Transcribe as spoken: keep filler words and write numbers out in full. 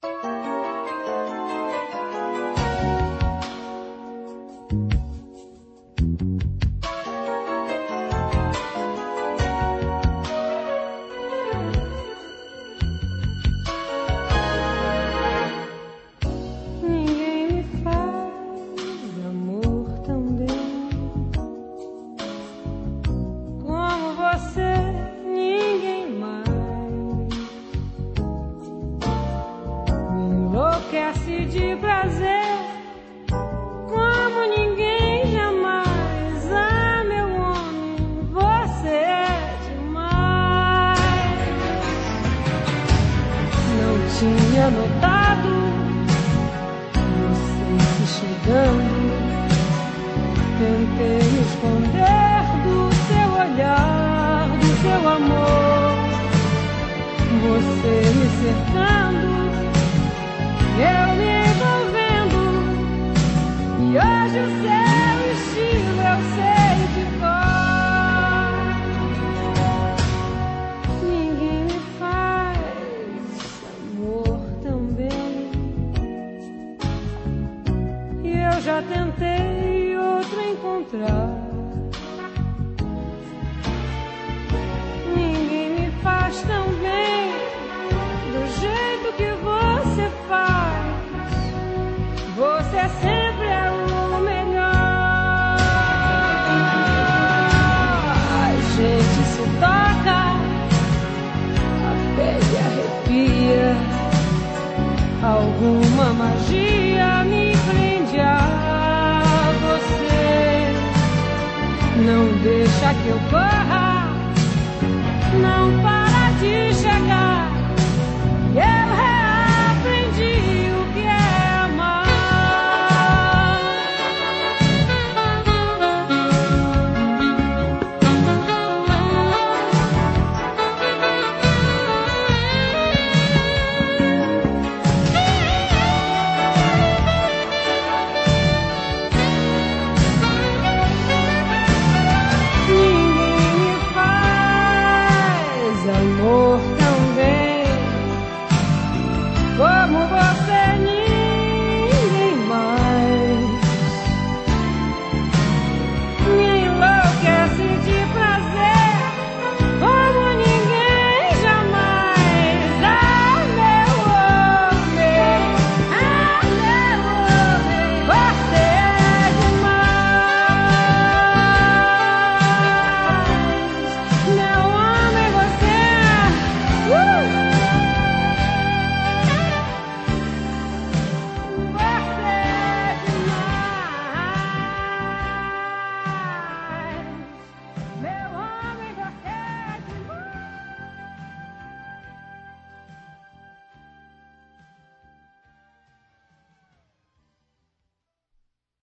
Enlouquece de prazer, como ninguém jamais. Ah, meu homem, você é demais. Não tinha notado você se chegando. Tentei me esconder do seu olhar, do seu amor. Você me cercando, eu me envolvendo, e hoje o seu estilo eu sei de cor. Ninguém me faz amor tão bem, e eu já tentei outro encontrar. Ninguém me faz tão bem do jeito que você faz. Você sempre é o melhor. A gente se toca, a pele arrepia. Alguma magia me prende a você. Não deixa que eu corra, não para.